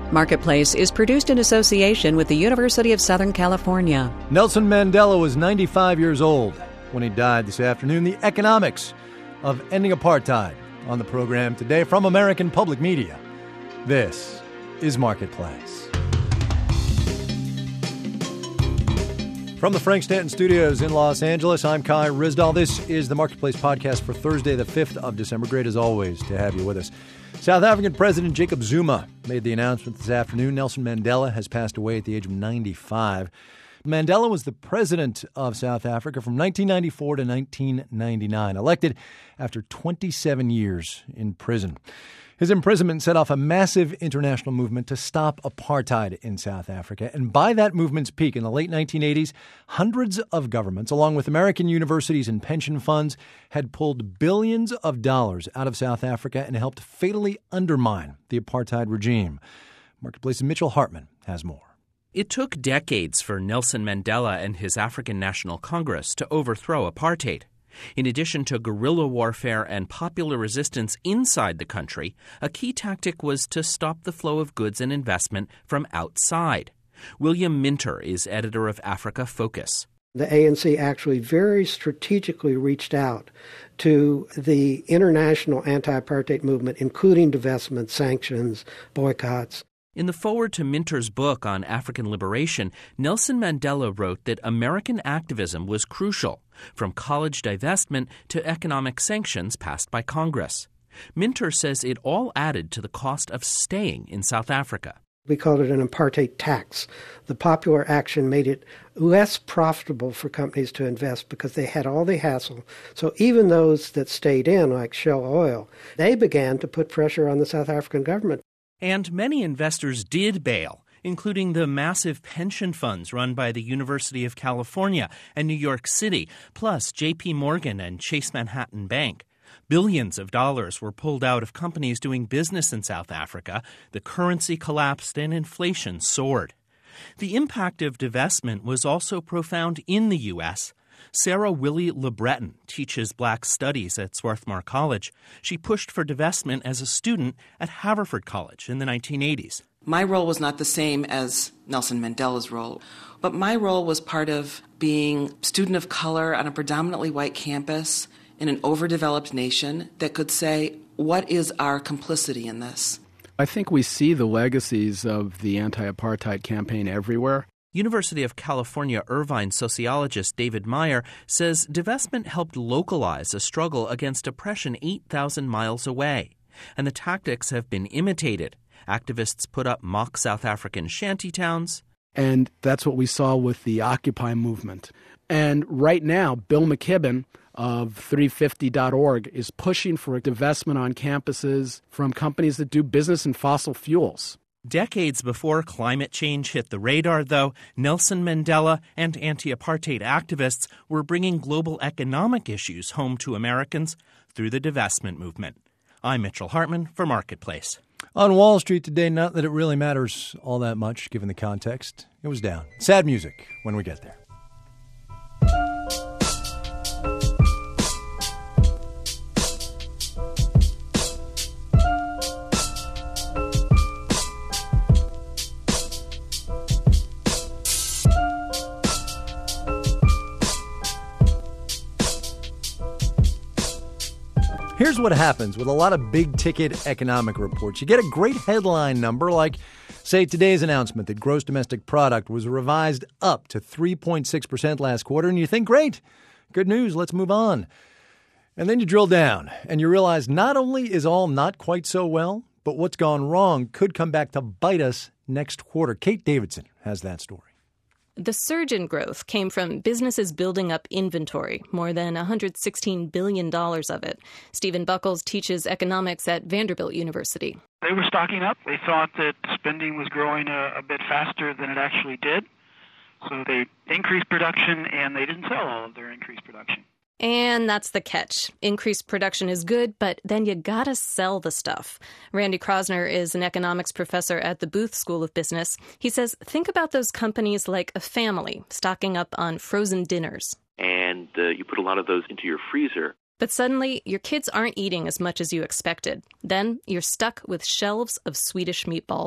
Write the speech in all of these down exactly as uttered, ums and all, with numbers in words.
Marketplace is produced in association with the University of Southern California. Nelson Mandela was ninety-five years old when he died this afternoon. The economics of ending apartheid on the program today from American Public Media. This is Marketplace. From the Frank Stanton Studios in Los Angeles, I'm Kai Ryssdal. This is the Marketplace podcast for Thursday, the fifth of December. Great as always to have you with us. South African President Jacob Zuma made the announcement this afternoon. Nelson Mandela has passed away at the age of ninety-five. Mandela was the president of South Africa from nineteen ninety-four to nineteen ninety-nine, elected after twenty-seven years in prison. His imprisonment set off a massive international movement to stop apartheid in South Africa. And by that movement's peak in the late nineteen eighties, hundreds of governments, along with American universities and pension funds, had pulled billions of dollars out of South Africa and helped fatally undermine the apartheid regime. Marketplace's Mitchell Hartman has more. It took decades for Nelson Mandela and his African National Congress to overthrow apartheid. In addition to guerrilla warfare and popular resistance inside the country, a key tactic was to stop the flow of goods and investment from outside. William Minter is editor of Africa Focus. The A N C actually very strategically reached out to the international anti-apartheid movement, including divestment, sanctions, boycotts. In the foreword to Minter's book on African liberation, Nelson Mandela wrote that American activism was crucial, from college divestment to economic sanctions passed by Congress. Minter says it all added to the cost of staying in South Africa. We called it an apartheid tax. The popular action made it less profitable for companies to invest because they had all the hassle. So even those that stayed in, like Shell Oil, they began to put pressure on the South African government. And many investors did bail, including the massive pension funds run by the University of California and New York City, plus J P Morgan and Chase Manhattan Bank. Billions of dollars were pulled out of companies doing business in South Africa. The currency collapsed and inflation soared. The impact of divestment was also profound in the U S Sarah Willie LeBreton teaches Black Studies at Swarthmore College. She pushed for divestment as a student at Haverford College in the nineteen eighties. My role was not the same as Nelson Mandela's role, but my role was part of being a student of color on a predominantly white campus in an overdeveloped nation that could say, what is our complicity in this? I think we see the legacies of the anti-apartheid campaign everywhere. University of California Irvine sociologist David Meyer says divestment helped localize a struggle against oppression eight thousand miles away. And the tactics have been imitated. Activists put up mock South African shantytowns. And that's what we saw with the Occupy movement. And right now, Bill McKibben of three fifty dot org is pushing for a divestment on campuses from companies that do business in fossil fuels. Decades before climate change hit the radar, though, Nelson Mandela and anti-apartheid activists were bringing global economic issues home to Americans through the divestment movement. I'm Mitchell Hartman for Marketplace. On Wall Street today, not that it really matters all that much, given the context. It was down. Sad music when we get there. Here's what happens with a lot of big-ticket economic reports. You get a great headline number like, say, today's announcement that gross domestic product was revised up to three point six percent last quarter, and you think, great, good news, let's move on. And then you drill down, and you realize not only is all not quite so well, but what's gone wrong could come back to bite us next quarter. Kate Davidson has that story. The surge in growth came from businesses building up inventory, more than one hundred sixteen billion dollars of it. Stephen Buckles teaches economics at Vanderbilt University. They were stocking up. They thought that spending was growing a, a bit faster than it actually did. So they increased production, and they didn't sell all of their increased production. And that's the catch. Increased production is good, but then you gotta sell the stuff. Randy Krosner is an economics professor at the Booth School of Business. He says, think about those companies like a family stocking up on frozen dinners. And uh, you put a lot of those into your freezer. But suddenly, your kids aren't eating as much as you expected. Then you're stuck with shelves of Swedish meatballs.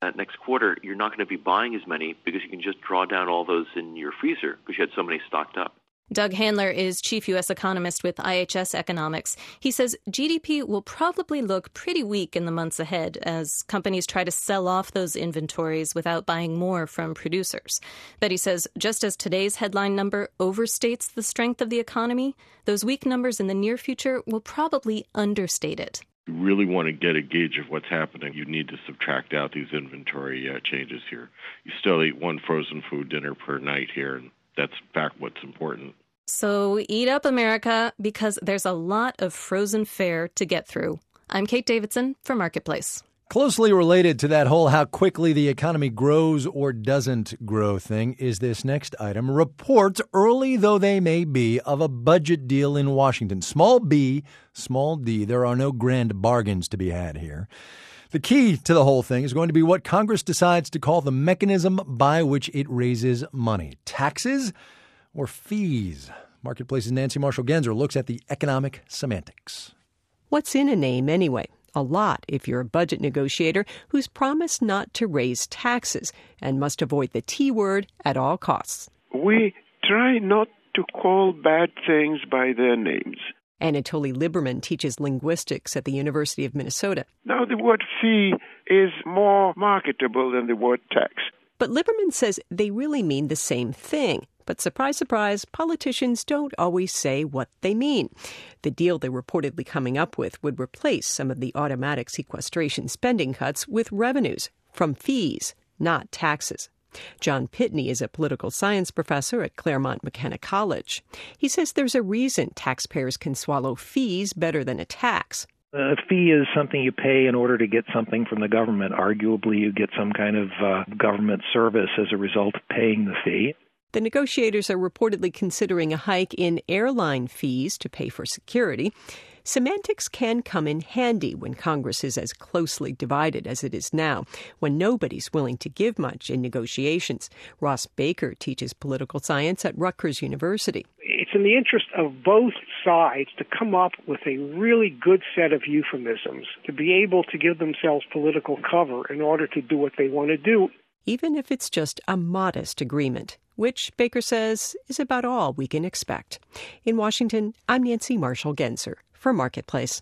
That next quarter, you're not going to be buying as many because you can just draw down all those in your freezer because you had so many stocked up. Doug Handler is chief U S economist with I H S Economics. He says G D P will probably look pretty weak in the months ahead as companies try to sell off those inventories without buying more from producers. But he says just as today's headline number overstates the strength of the economy, those weak numbers in the near future will probably understate it. You really want to get a gauge of what's happening, you need to subtract out these inventory uh, changes here. You still eat one frozen food dinner per night here, and that's in fact what's important. So eat up, America, because there's a lot of frozen fare to get through. I'm Kate Davidson for Marketplace. Closely related to that whole how quickly the economy grows or doesn't grow thing is this next item. Reports, early though they may be, of a budget deal in Washington. Small b, small d. There are no grand bargains to be had here. The key to the whole thing is going to be what Congress decides to call the mechanism by which it raises money. Taxes or fees? Marketplace's Nancy Marshall-Genzer looks at the economic semantics. What's in a name anyway? A lot if you're a budget negotiator who's promised not to raise taxes and must avoid the T word at all costs. We try not to call bad things by their names. Anatoly Liberman teaches linguistics at the University of Minnesota. Now, the word fee is more marketable than the word tax. But Liberman says they really mean the same thing. But surprise, surprise, politicians don't always say what they mean. The deal they're reportedly coming up with would replace some of the automatic sequestration spending cuts with revenues from fees, not taxes. John Pitney is a political science professor at Claremont McKenna College. He says there's a reason taxpayers can swallow fees better than a tax. A fee is something you pay in order to get something from the government. Arguably, you get some kind of uh, government service as a result of paying the fee. The negotiators are reportedly considering a hike in airline fees to pay for security. Semantics can come in handy when Congress is as closely divided as it is now, when nobody's willing to give much in negotiations. Ross Baker teaches political science at Rutgers University. It's in the interest of both sides to come up with a really good set of euphemisms, to be able to give themselves political cover in order to do what they want to do. Even if it's just a modest agreement, which Baker says is about all we can expect. In Washington, I'm Nancy Marshall-Genzer for Marketplace.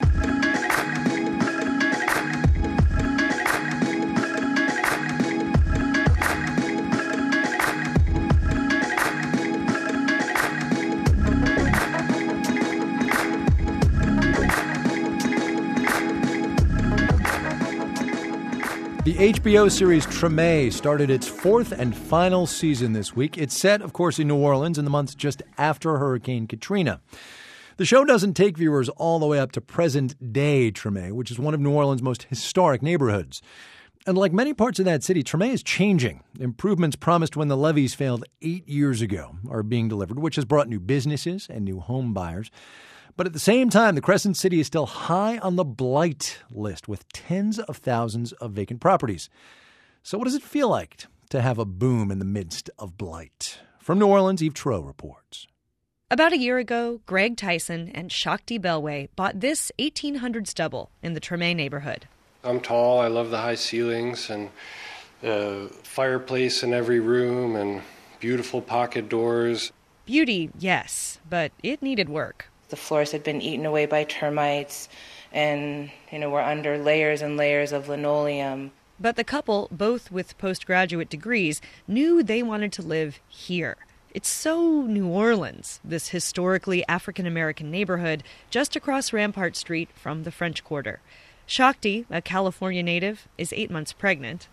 The H B O series Treme started its fourth and final season this week. It's set, of course, in New Orleans in the months just after Hurricane Katrina. The show doesn't take viewers all the way up to present-day Treme, which is one of New Orleans' most historic neighborhoods. And like many parts of that city, Treme is changing. Improvements promised when the levees failed eight years ago are being delivered, which has brought new businesses and new home buyers. But at the same time, the Crescent City is still high on the blight list with tens of thousands of vacant properties. So what does it feel like to have a boom in the midst of blight? From New Orleans, Eve Troeh reports. About a year ago, Greg Tyson and Shakti Belway bought this eighteen hundreds double in the Treme neighborhood. I'm tall, I love the high ceilings and uh, fireplace in every room and beautiful pocket doors. Beauty, yes, but it needed work. The floors had been eaten away by termites and, you know, were under layers and layers of linoleum. But the couple, both with postgraduate degrees, knew they wanted to live here. It's so New Orleans, this historically African-American neighborhood just across Rampart Street from the French Quarter. Shakti, a California native, is eight months pregnant.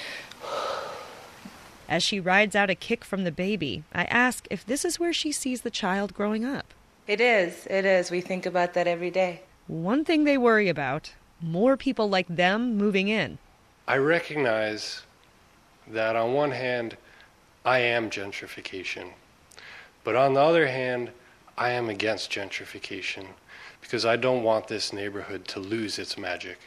As she rides out a kick from the baby, I ask if this is where she sees the child growing up. It is. It is. We think about that every day. One thing they worry about, more people like them moving in. I recognize that on one hand, I am gentrification. But on the other hand, I am against gentrification because I don't want this neighborhood to lose its magic.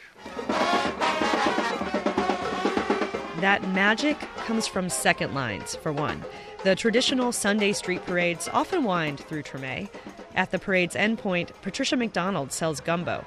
That magic comes from second lines, for one. The traditional Sunday street parades often wind through Treme. At the parade's endpoint, Patricia McDonald sells gumbo.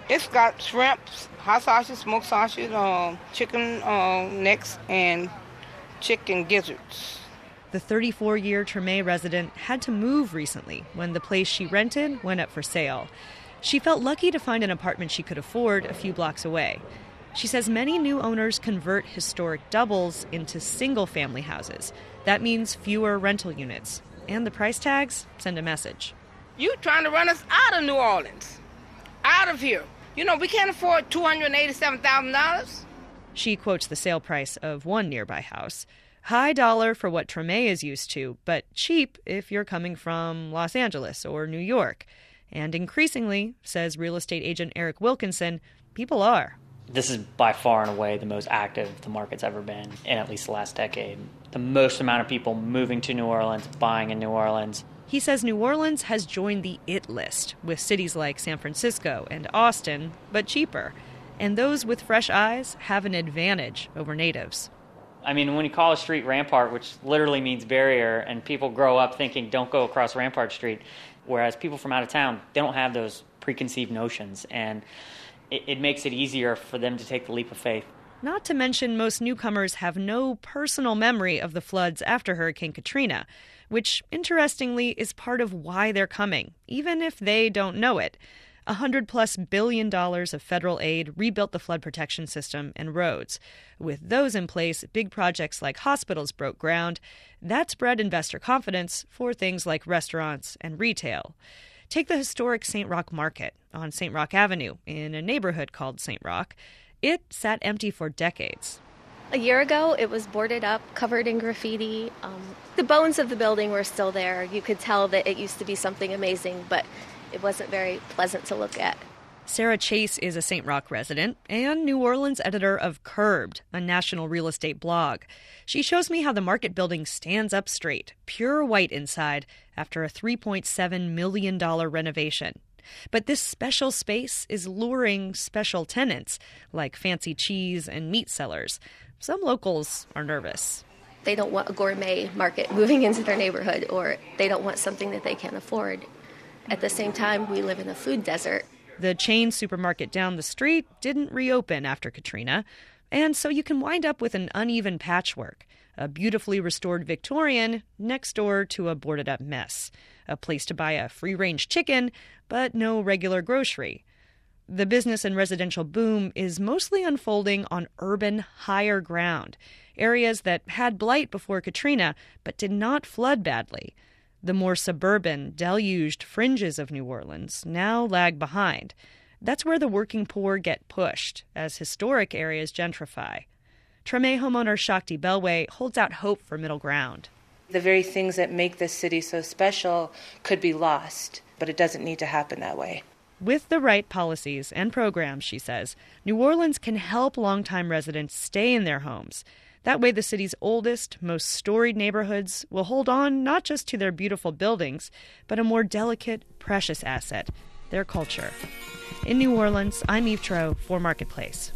It's got shrimp, hot sausage, smoked sausage, uh, chicken uh, necks, and chicken gizzards. The thirty-four-year Treme resident had to move recently when the place she rented went up for sale. She felt lucky to find an apartment she could afford a few blocks away. She says many new owners convert historic doubles into single-family houses. That means fewer rental units. And the price tags send a message. You trying to run us out of New Orleans, out of here. You know, we can't afford two hundred eighty-seven thousand dollars. She quotes the sale price of one nearby house. High dollar for what Treme is used to, but cheap if you're coming from Los Angeles or New York. And increasingly, says real estate agent Eric Wilkinson, people are. This is by far and away the most active the market's ever been in at least the last decade. The most amount of people moving to New Orleans, buying in New Orleans. He says New Orleans has joined the it list with cities like San Francisco and Austin, but cheaper. And those with fresh eyes have an advantage over natives. I mean, when you call a street Rampart, which literally means barrier, and people grow up thinking, don't go across Rampart Street, whereas people from out of town, they don't have those preconceived notions, and it, it makes it easier for them to take the leap of faith. Not to mention most newcomers have no personal memory of the floods after Hurricane Katrina, which, interestingly, is part of why they're coming, even if they don't know it. A hundred plus billion dollars of federal aid rebuilt the flood protection system and roads. With those in place, big projects like hospitals broke ground. That bred investor confidence for things like restaurants and retail. Take the historic Saint Roch Market on Saint Roch Avenue in a neighborhood called Saint Roch. It sat empty for decades. A year ago, it was boarded up, covered in graffiti. Um, the bones of the building were still there. You could tell that it used to be something amazing, but it wasn't very pleasant to look at. Sarah Chase is a Saint Roch resident and New Orleans editor of Curbed, a national real estate blog. She shows me how the market building stands up straight, pure white inside, after a three point seven million dollars renovation. But this special space is luring special tenants, like fancy cheese and meat sellers. Some locals are nervous. They don't want a gourmet market moving into their neighborhood, or they don't want something that they can't afford. At the same time, we live in a food desert. The chain supermarket down the street didn't reopen after Katrina, and so you can wind up with an uneven patchwork. A beautifully restored Victorian next door to a boarded-up mess. A place to buy a free-range chicken, but no regular grocery. The business and residential boom is mostly unfolding on urban, higher ground, areas that had blight before Katrina but did not flood badly. The more suburban, deluged fringes of New Orleans now lag behind. That's where the working poor get pushed as historic areas gentrify. Treme homeowner Shakti Belway holds out hope for middle ground. The very things that make this city so special could be lost, but it doesn't need to happen that way. With the right policies and programs, she says, New Orleans can help longtime residents stay in their homes. That way the city's oldest, most storied neighborhoods will hold on not just to their beautiful buildings, but a more delicate, precious asset, their culture. In New Orleans, I'm Eve Troeh for Marketplace.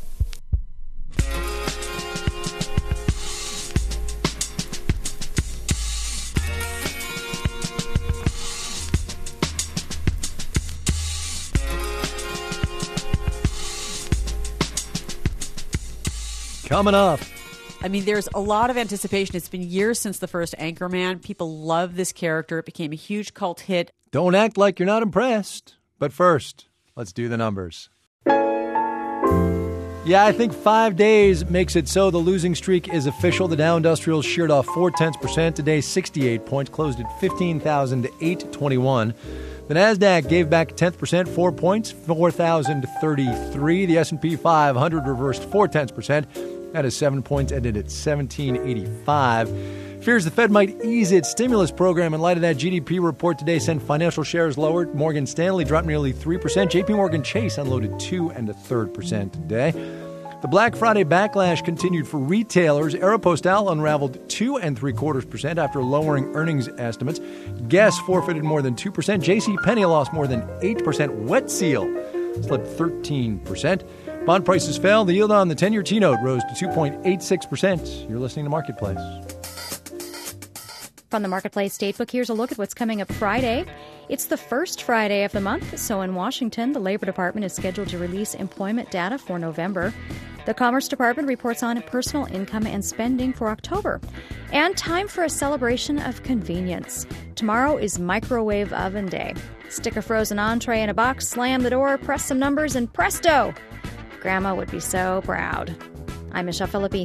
Coming up. I mean, there's a lot of anticipation. It's been years since the first Anchorman. People love this character. It became a huge cult hit. Don't act like you're not impressed. But first, let's do the numbers. Yeah, I think five days makes it so. The losing streak is official. The Dow Industrials sheared off four-tenths percent today, sixty-eight points, closed at fifteen thousand eight hundred twenty-one. The NASDAQ gave back a tenth percent, four points, four thousand thirty-three. The S and P five hundred reversed four-tenths percent. That is seven points, ended at seventeen eighty-five. Fears the Fed might ease its stimulus program in light of that G D P report today sent financial shares lower. Morgan Stanley dropped nearly three percent. J P Morgan Chase unloaded two and a third percent today. The Black Friday backlash continued for retailers. Aeropostale unraveled two and three quarters percent after lowering earnings estimates. Guess forfeited more than two percent. JCPenney lost more than eight percent. Wet Seal slipped thirteen percent. Bond prices fell. The yield on the ten-year T-note rose to two point eight six percent. You're listening to Marketplace. From the Marketplace Datebook, here's a look at what's coming up Friday. It's the first Friday of the month, so in Washington, the Labor Department is scheduled to release employment data for November. The Commerce Department reports on personal income and spending for October. And time for a celebration of convenience. Tomorrow is Microwave Oven Day. Stick a frozen entree in a box, slam the door, press some numbers, and presto! Grandma would be so proud. I'm Michelle Philippi.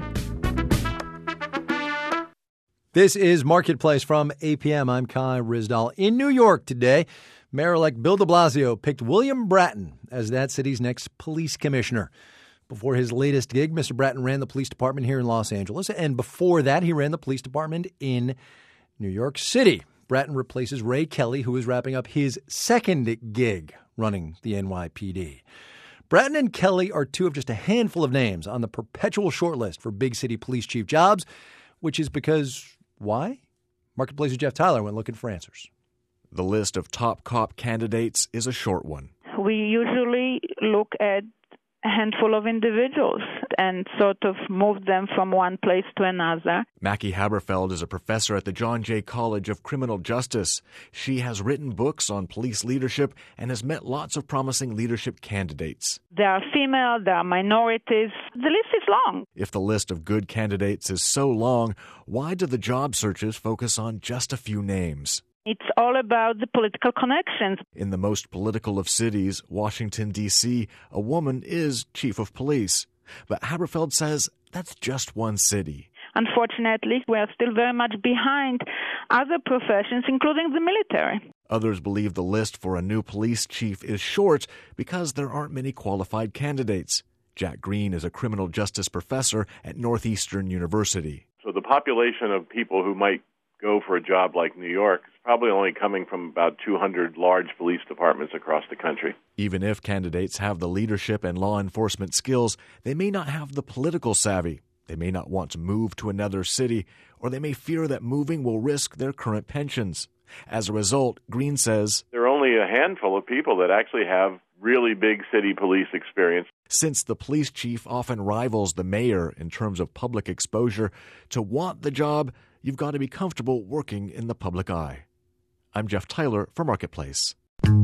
This is Marketplace from A P M. I'm Kai Ryssdal. In New York today, Mayor-elect Bill de Blasio picked William Bratton as that city's next police commissioner. Before his latest gig, Mister Bratton ran the police department here in Los Angeles, and before that, he ran the police department in New York City. Bratton replaces Ray Kelly, who is wrapping up his second gig running the N Y P D. Bratton and Kelly are two of just a handful of names on the perpetual shortlist for big city police chief jobs, which is because, why? Marketplace's Jeff Tyler went looking for answers. The list of top cop candidates is a short one. We usually look at a handful of individuals and sort of move them from one place to another. Mackie Haberfeld is a professor at the John Jay College of Criminal Justice. She has written books on police leadership and has met lots of promising leadership candidates. There are female, there are minorities. The list is long. If the list of good candidates is so long, why do the job searches focus on just a few names? It's all about the political connections. In the most political of cities, Washington, D C, a woman is chief of police. But Haberfeld says that's just one city. Unfortunately, we are still very much behind other professions, including the military. Others believe the list for a new police chief is short because there aren't many qualified candidates. Jack Green is a criminal justice professor at Northeastern University. So the population of people who might go for a job like New York is probably only coming from about two hundred large police departments across the country. Even if candidates have the leadership and law enforcement skills, they may not have the political savvy. They may not want to move to another city, or they may fear that moving will risk their current pensions. As a result, Green says, there are only a handful of people that actually have really big city police experience. Since the police chief often rivals the mayor in terms of public exposure, to want the job, you've got to be comfortable working in the public eye. I'm Jeff Tyler for Marketplace.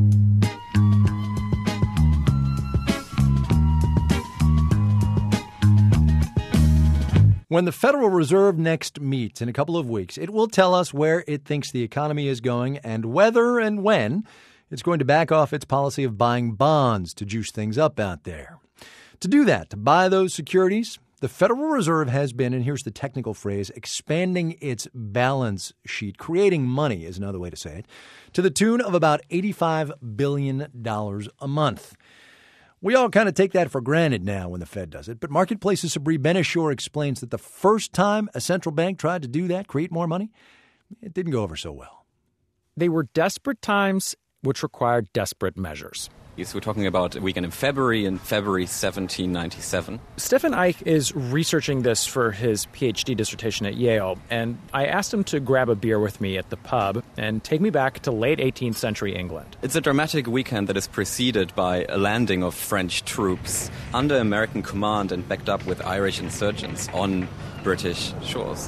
When the Federal Reserve next meets in a couple of weeks, it will tell us where it thinks the economy is going and whether and when it's going to back off its policy of buying bonds to juice things up out there. To do that, to buy those securities, the Federal Reserve has been, and here's the technical phrase, expanding its balance sheet, creating money is another way to say it, to the tune of about eighty-five billion dollars a month. We all kind of take that for granted now when the Fed does it, but Marketplace's Sabri Benishore explains that the first time a central bank tried to do that, create more money, it didn't go over so well. They were desperate times which required desperate measures. So we're talking about a weekend in February, in February seventeen ninety-seven. Stefan Eich is researching this for his P H D dissertation at Yale, and I asked him to grab a beer with me at the pub and take me back to late eighteenth century England. It's a dramatic weekend that is preceded by a landing of French troops under American command and backed up with Irish insurgents on British shores.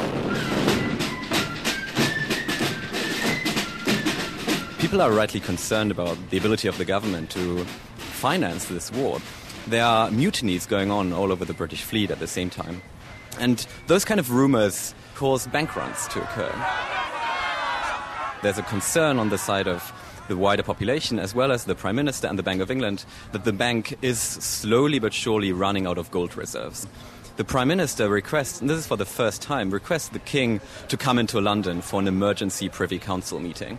People are rightly concerned about the ability of the government to finance this war. There are mutinies going on all over the British fleet at the same time. And those kind of rumors cause bank runs to occur. There's a concern on the side of the wider population, as well as the Prime Minister and the Bank of England, that the bank is slowly but surely running out of gold reserves. The Prime Minister requests, and this is for the first time, requests the King to come into London for an emergency Privy Council meeting.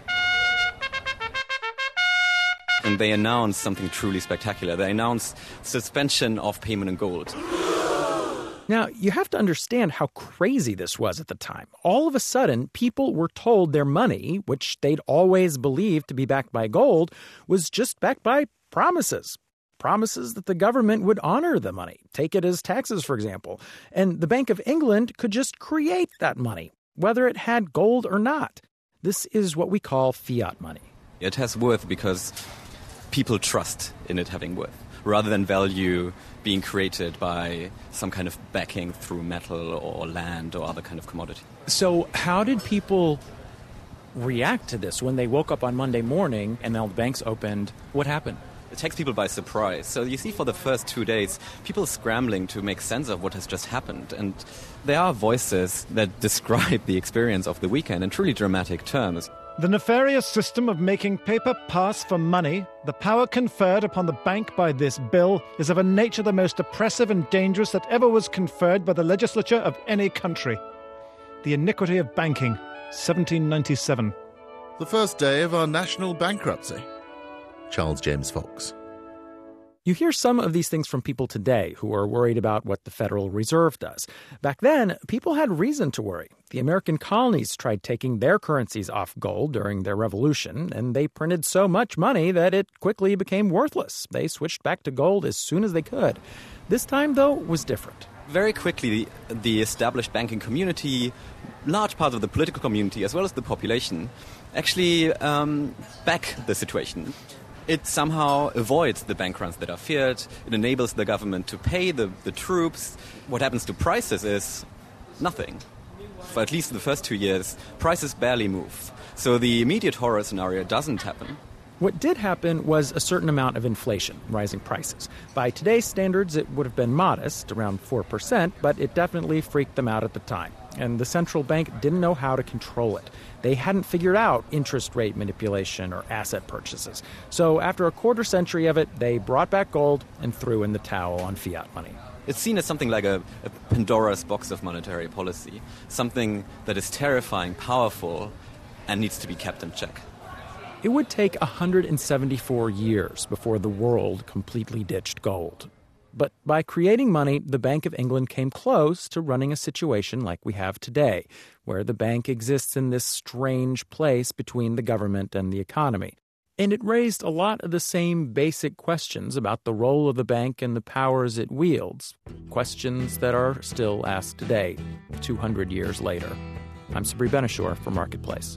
And they announced something truly spectacular. They announced suspension of payment in gold. Now, you have to understand how crazy this was at the time. All of a sudden, people were told their money, which they'd always believed to be backed by gold, was just backed by promises. Promises that the government would honor the money, take it as taxes, for example. And the Bank of England could just create that money, whether it had gold or not. This is what we call fiat money. It has worth because people trust in it having worth, rather than value being created by some kind of backing through metal or land or other kind of commodity. So how did people react to this when they woke up on Monday morning and now the banks opened? What happened? It takes people by surprise. So you see for the first two days, people scrambling to make sense of what has just happened. And there are voices that describe the experience of the weekend in truly dramatic terms. The nefarious system of making paper pass for money, the power conferred upon the bank by this bill, is of a nature the most oppressive and dangerous that ever was conferred by the legislature of any country. The Iniquity of Banking, seventeen ninety-seven. The first day of our national bankruptcy. Charles James Fox. You hear some of these things from people today who are worried about what the Federal Reserve does. Back then, people had reason to worry. The American colonies tried taking their currencies off gold during their revolution, and they printed so much money that it quickly became worthless. They switched back to gold as soon as they could. This time, though, was different. Very quickly, the established banking community, large parts of the political community, as well as the population, actually um, back the situation. It somehow avoids the bank runs that are feared. It enables the government to pay the, the troops. What happens to prices is nothing. For at least the first two years, prices barely move. So the immediate horror scenario doesn't happen. What did happen was a certain amount of inflation, rising prices. By today's standards, it would have been modest, around four percent, but it definitely freaked them out at the time. And the central bank didn't know how to control it. They hadn't figured out interest rate manipulation or asset purchases. So after a quarter century of it, they brought back gold and threw in the towel on fiat money. It's seen as something like a, a Pandora's box of monetary policy, something that is terrifying, powerful, and needs to be kept in check. It would take one hundred seventy-four years before the world completely ditched gold. But by creating money, the Bank of England came close to running a situation like we have today, where the bank exists in this strange place between the government and the economy. And it raised a lot of the same basic questions about the role of the bank and the powers it wields, questions that are still asked today, two hundred years later. I'm Sabri Benishore for Marketplace.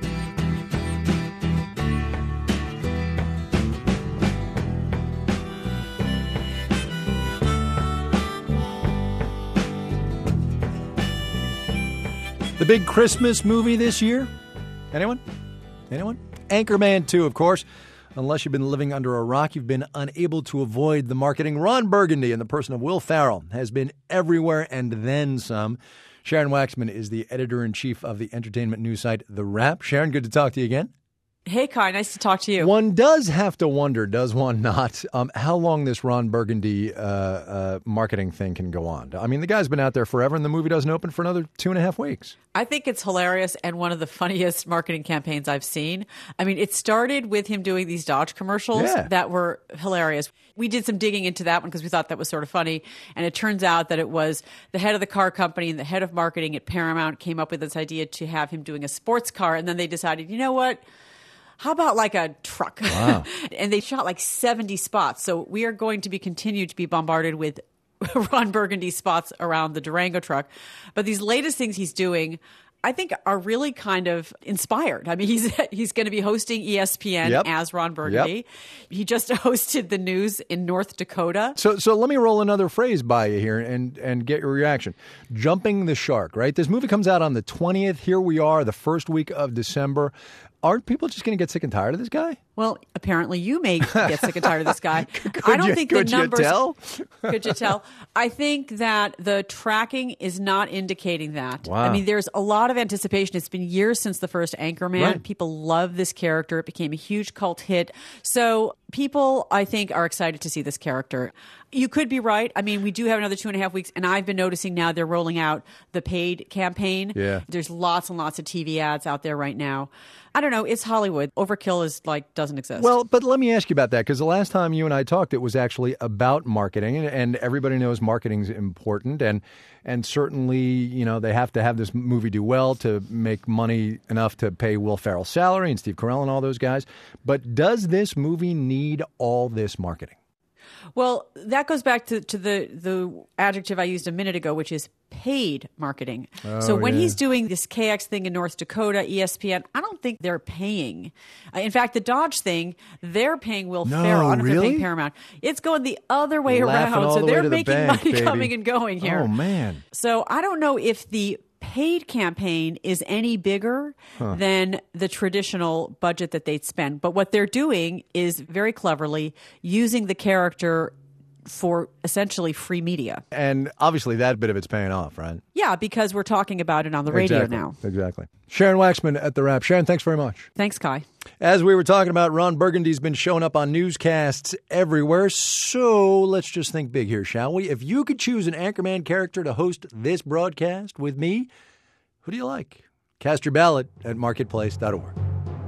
The big Christmas movie this year? Anyone? Anyone? Anchorman two, of course. Unless you've been living under a rock, you've been unable to avoid the marketing. Ron Burgundy, in the person of Will Ferrell, has been everywhere and then some. Sharon Waxman is the editor-in-chief of the entertainment news site The Wrap. Sharon, good to talk to you again. Hey, Kai, nice to talk to you. One does have to wonder, does one not, um, how long this Ron Burgundy uh, uh, marketing thing can go on. I mean, the guy's been out there forever, and the movie doesn't open for another two and a half weeks. I think it's hilarious and one of the funniest marketing campaigns I've seen. I mean, it started with him doing these Dodge commercials yeah. that were hilarious. We did some digging into that one because we thought that was sort of funny. And it turns out that it was the head of the car company and the head of marketing at Paramount came up with this idea to have him doing a sports car. And then they decided, you know what? How about like a truck? Wow. And they shot like seventy spots. So we are going to be continued to be bombarded with Ron Burgundy spots around the Durango truck. But these latest things he's doing, I think, are really kind of inspired. I mean, he's he's going to be hosting E S P N yep. as Ron Burgundy. Yep. He just hosted the news in North Dakota. So so let me roll another phrase by you here and, and get your reaction. Jumping the shark, right? This movie comes out on the twentieth. Here we are, the first week of December. Aren't people just going to get sick and tired of this guy? Well, apparently you may get sick and tired of this guy. could I don't you, think could the numbers. You tell? Could you tell? I think that the tracking is not indicating that. Wow. I mean, there's a lot of anticipation. It's been years since the first Anchorman. Right. People love this character. It became a huge cult hit. So people, I think, are excited to see this character. You could be right. I mean, we do have another two and a half weeks, and I've been noticing now they're rolling out the paid campaign. Yeah. There's lots and lots of T V ads out there right now. I don't know. It's Hollywood. Overkill is like doesn't exist. Well, but let me ask you about that, because the last time you and I talked, it was actually about marketing, and, and everybody knows marketing's important, and and certainly, you know, they have to have this movie do well to make money enough to pay Will Ferrell's salary and Steve Carell and all those guys. But does this movie need all this marketing? Well, that goes back to, to the, the adjective I used a minute ago, which is paid marketing. Oh, so when yeah. he's doing this K X thing in North Dakota, E S P N, I don't think they're paying. Uh, in fact, the Dodge thing, they're paying Will No, Ferrell. I don't know if they're really? paying Paramount. It's going the other way Laughing around. all So the way they're to the making bank, money baby. coming and going here. Oh, man. So I don't know if the paid campaign is any bigger huh. than the traditional budget that they'd spend. But what they're doing is very cleverly using the character for essentially free media. And obviously that bit of it's paying off, right? Yeah, because we're talking about it on the radio exactly. now. Exactly. Sharon Waxman at The Wrap. Sharon, thanks very much. Thanks, Kai. As we were talking about, Ron Burgundy's been showing up on newscasts everywhere. So let's just think big here, shall we? If you could choose an Anchorman character to host this broadcast with me, who do you like? Cast your ballot at marketplace dot org.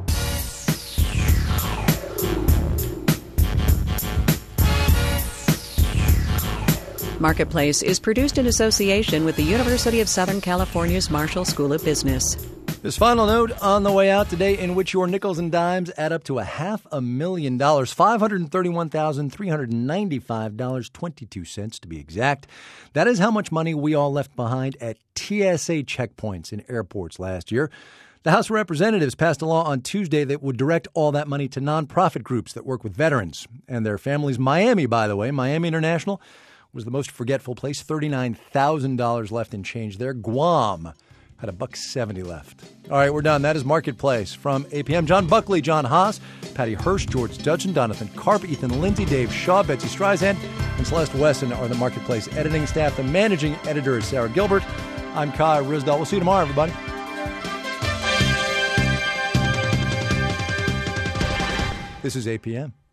Marketplace is produced in association with the University of Southern California's Marshall School of Business. This final note on the way out today, in which your nickels and dimes add up to a half a million dollars, five hundred thirty-one thousand three hundred ninety-five dollars and twenty-two cents to be exact. That is how much money we all left behind at T S A checkpoints in airports last year. The House of Representatives passed a law on Tuesday that would direct all that money to nonprofit groups that work with veterans and their families. Miami, by the way, Miami International was the most forgetful place, thirty-nine thousand dollars left in change there. Guam had a buck seventy left. All right, we're done. That is Marketplace. From A P M, John Buckley, John Haas, Patty Hirsch, George Dudgeon, Jonathan Karp, Ethan Lindsay, Dave Shaw, Betsy Streisand, and Celeste Wesson are the Marketplace editing staff. The managing editor is Sarah Gilbert. I'm Kai Ryssdal. We'll see you tomorrow, everybody. This is A P M.